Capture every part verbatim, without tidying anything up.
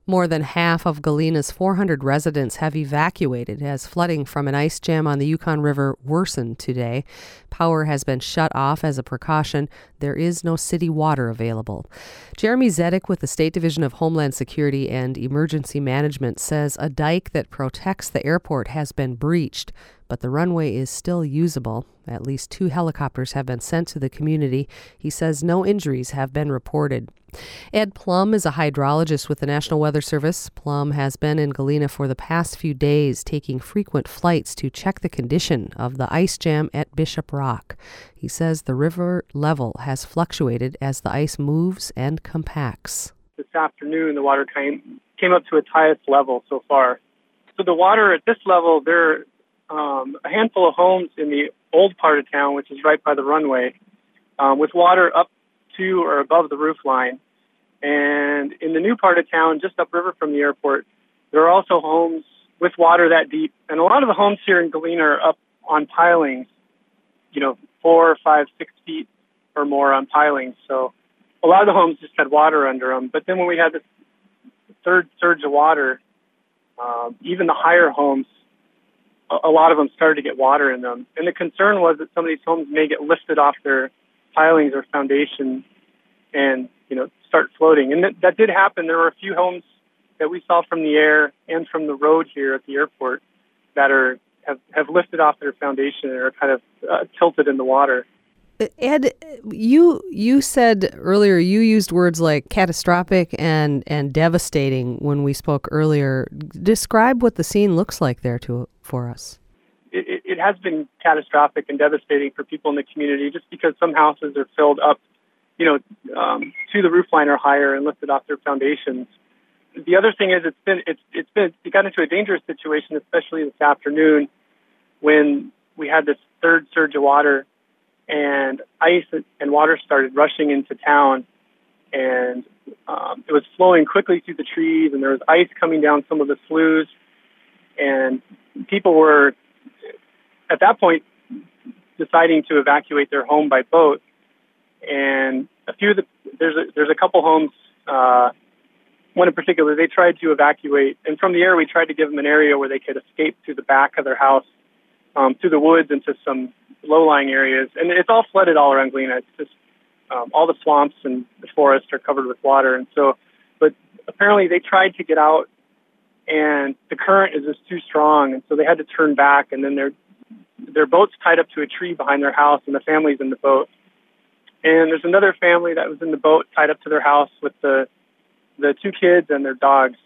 More than half of Galena's four hundred residents have evacuated as flooding from an ice jam on the Yukon River worsened today. Power has been shut off as a precaution. There is no city water available. Jeremy Zedek with the State Division of Homeland Security and Emergency Management says a dike that protects the airport has been breached, but the runway is still usable. At least two helicopters have been sent to the community. He says no injuries have been reported. Ed Plum is a hydrologist with the National Weather Service. Plum has been in Galena for the past few days, taking frequent flights to check the condition of the ice jam at Bishop Rock. He says the river level has fluctuated as the ice moves and compacts. This afternoon, the water came, came up to its highest level so far. So the water at this level, there are um, a handful of homes in the old part of town, which is right by the runway, um, with water up to or above the roof line. And in the new part of town, just upriver from the airport, there are also homes with water that deep. And a lot of the homes here in Galena are up on pilings, you know, four, five, six feet or more on pilings. So a lot of the homes just had water under them. But then when we had this third surge of water, um, even the higher homes, a, a lot of them started to get water in them. And the concern was that some of these homes may get lifted off their pilings or foundation and, you know, start floating. And that, that did happen. There were a few homes that we saw from the air and from the road here at the airport that are have, have lifted off their foundation and are kind of uh, tilted in the water. Ed, you you said earlier, you used words like catastrophic and, and devastating when we spoke earlier. Describe what the scene looks like there to for us. It, it, it has been catastrophic and devastating for people in the community just because some houses are filled up, you know, um, to the roof line or higher and lifted off their foundations. The other thing is it's been, it's, it's been, it got into a dangerous situation, especially this afternoon when we had this third surge of water and ice and water started rushing into town, and um, it was flowing quickly through the trees, and there was ice coming down some of the sloughs, and people were, at that point, deciding to evacuate their home by boat. And a few of the, there's a, there's a couple homes, uh, one in particular, they tried to evacuate. And from the air, we tried to give them an area where they could escape through the back of their house, um, through the woods into some low-lying areas. And it's all flooded all around Galena. It's just um, all the swamps and the forests are covered with water. And so, but apparently they tried to get out, and the current is just too strong. And so they had to turn back, and then their their boat's tied up to a tree behind their house, and the family's in the boat. And there's another family that was in the boat tied up to their house with the the two kids and their dogs,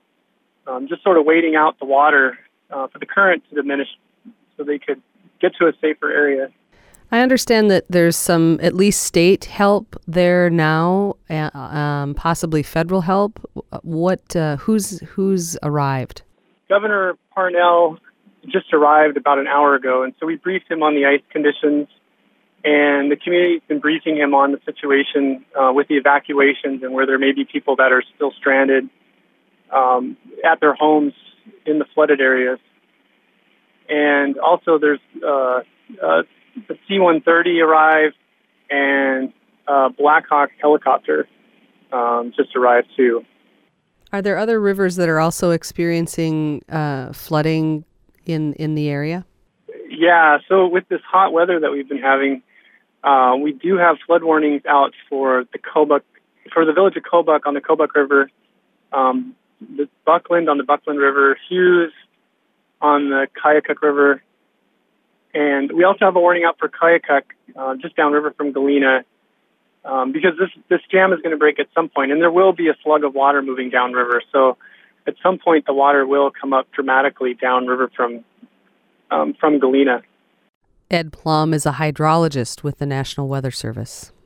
um, just sort of waiting out the water uh, for the current to diminish so they could get to a safer area. I understand that there's some, at least state help there now, uh, um, possibly federal help. What, uh, who's who's arrived? Governor Parnell just arrived about an hour ago, and so we briefed him on the ice conditions. And the community's been briefing him on the situation uh, with the evacuations and where there may be people that are still stranded um, at their homes in the flooded areas. And also there's uh, uh, the C one thirty arrived, and uh, Black Hawk helicopter um, just arrived too. Are there other rivers that are also experiencing uh, flooding in, in the area? Yeah, so with this hot weather that we've been having, Uh, we do have flood warnings out for the Kobuk, for the village of Kobuk on the Kobuk River, um, the Buckland on the Buckland River, Hughes on the Kayakuk River, and we also have a warning out for Kayakuk, uh, just downriver from Galena, um, because this this jam is going to break at some point, and there will be a slug of water moving downriver. So at some point, the water will come up dramatically downriver from um, from Galena. Ed Plum is a hydrologist with the National Weather Service.